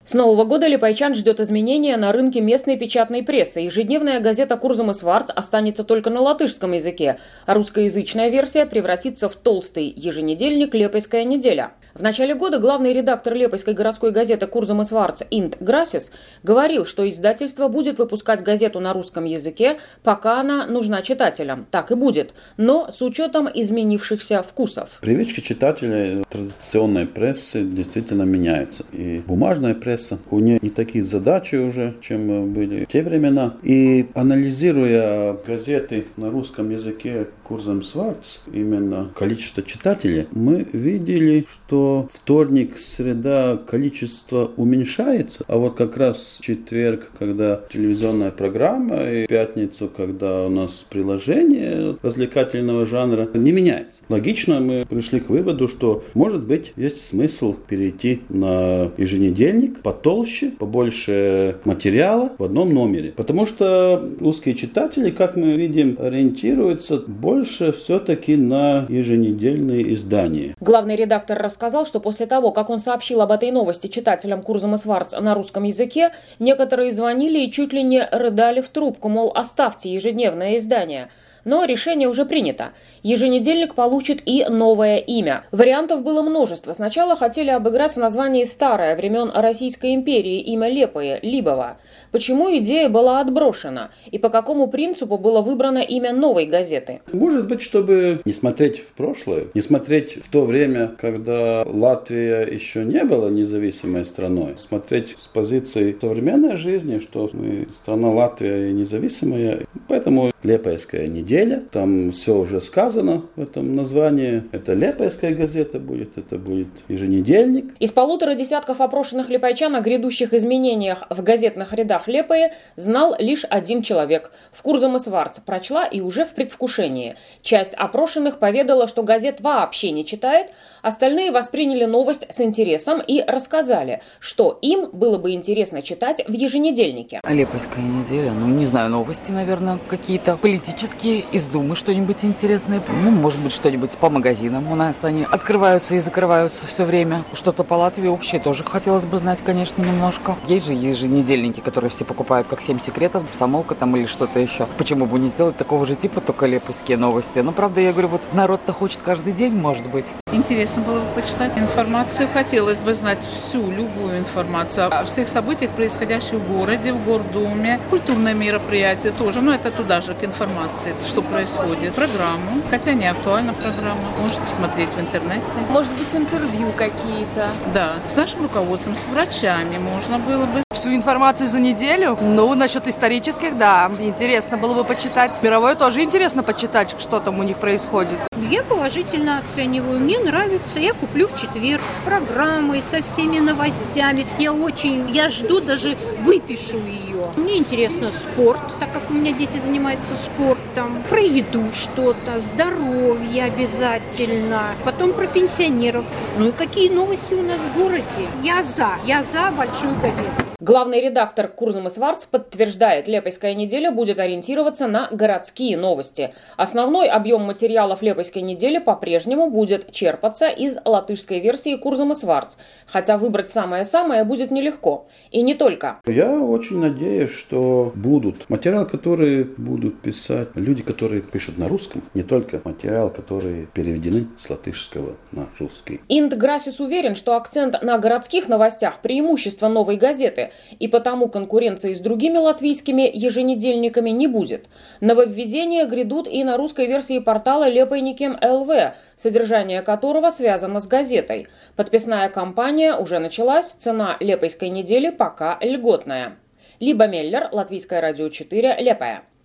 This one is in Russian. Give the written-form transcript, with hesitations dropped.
С Нового года липайчан ждет изменения на рынке местной печатной прессы. Ежедневная газета «Курзам и Сварц» останется только на латышском языке, а русскоязычная версия превратится в толстый еженедельник «Лепойская неделя». В начале года главный редактор Лепойской городской газеты «Курзам и Сварц» Инт Грасис говорил, что издательство будет выпускать газету на русском языке, пока она нужна читателям. Так и будет, но с учетом изменившихся вкусов. Привычки читателей традиционной прессы действительно меняются. И бумажная пресса, у нее не такие задачи уже, чем были в те времена. И анализируя газеты на русском языке «Курзам и Сварц», именно количество читателей, мы видели, что вторник, среда количество уменьшается, а вот как раз четверг, когда телевизионная программа, и пятницу, когда у нас приложение развлекательного жанра, не меняется. Логично мы пришли к выводу, что, может быть, есть смысл перейти на еженедельник потолще, побольше материала в одном номере. Потому что русские читатели, как мы видим, ориентируются больше все-таки на еженедельные издания. Главный редактор рассказал, что после того, как он сообщил об этой новости читателям «Курзам и Сварц» на русском языке, некоторые звонили и чуть ли не рыдали в трубку, мол, оставьте ежедневное издание. Но решение уже принято. Еженедельник получит и новое имя. Вариантов было множество. Сначала хотели обыграть в названии старое, времен Российской империи, имя Лепое, Либово. Почему идея была отброшена? И по какому принципу было выбрано имя новой газеты? Может быть, чтобы не смотреть в прошлое, не смотреть в то время, когда Латвия еще не была независимой страной, смотреть с позиции современной жизни, что мы страна Латвия независимая. Поэтому Лепойская неделя, там все уже сказано в этом названии. Это Лепойская газета будет, это будет еженедельник. Из 150 десятков опрошенных липайчан о грядущих изменениях в газетных рядах Лепое знал лишь один человек. В «Курзам и Сварц» прочла и уже в предвкушении. Часть опрошенных поведала, что газет вообще не читает, остальные восприняли новость с интересом и рассказали, что им было бы интересно читать в еженедельнике. Лепойская неделя, не знаю, новости, наверное, какие-то политические, из Думы что-нибудь интересное. Может быть, что-нибудь по магазинам. У нас они открываются и закрываются все время. Что-то по Латвии общее тоже хотелось бы знать, конечно, немножко. Есть же еженедельники, которые все покупают, как 7 секретов, Самолка там или что-то еще. Почему бы не сделать такого же типа, только лепойские новости? Правда, я говорю, народ-то хочет каждый день, может быть. Интересно было бы почитать информацию. Хотелось бы знать всю, любую информацию о всех событиях, происходящих в городе, в Гордуме. Культурные мероприятия тоже. Это туда же к информации, что происходит. Программу, хотя не актуальна программа. Можно посмотреть в интернете. Может быть, интервью какие-то. Да, с нашим руководством, с врачами можно было бы. Всю информацию за неделю? Насчет исторических, да. Интересно было бы почитать. Мировое тоже интересно почитать, что там у них происходит. Я положительно оцениваю. Мне нравится. Я куплю в четверг с программой, со всеми новостями. Я жду, даже выпишу ее. Мне интересно спорт, так как у меня дети занимаются спортом. Про еду что-то, здоровье обязательно. Потом про пенсионеров. И какие новости у нас в городе. Я за большую газету. Главный редактор «Курзам и Сварц» подтверждает, Лепойская неделя будет ориентироваться на городские новости. Основной объем материалов Лепойской недели по-прежнему будет черпаться из латышской версии «Курзам и Сварц», хотя выбрать самое-самое будет нелегко. И не только. Я очень надеюсь, что будут материалы, которые будут писать люди, которые пишут на русском, не только материалы, которые переведены с латышского на русский. Инт Грасис уверен, что акцент на городских новостях – преимущество новой газеты, и потому конкуренции с другими латвийскими еженедельниками не будет. Нововведения грядут и на русской версии портала Лепойникем ЛВ, содержание которого связано с газетой. Подписная кампания уже началась, цена Лепойской недели пока льготная. Либа Меллер, Латвийское радио 4, Лепая.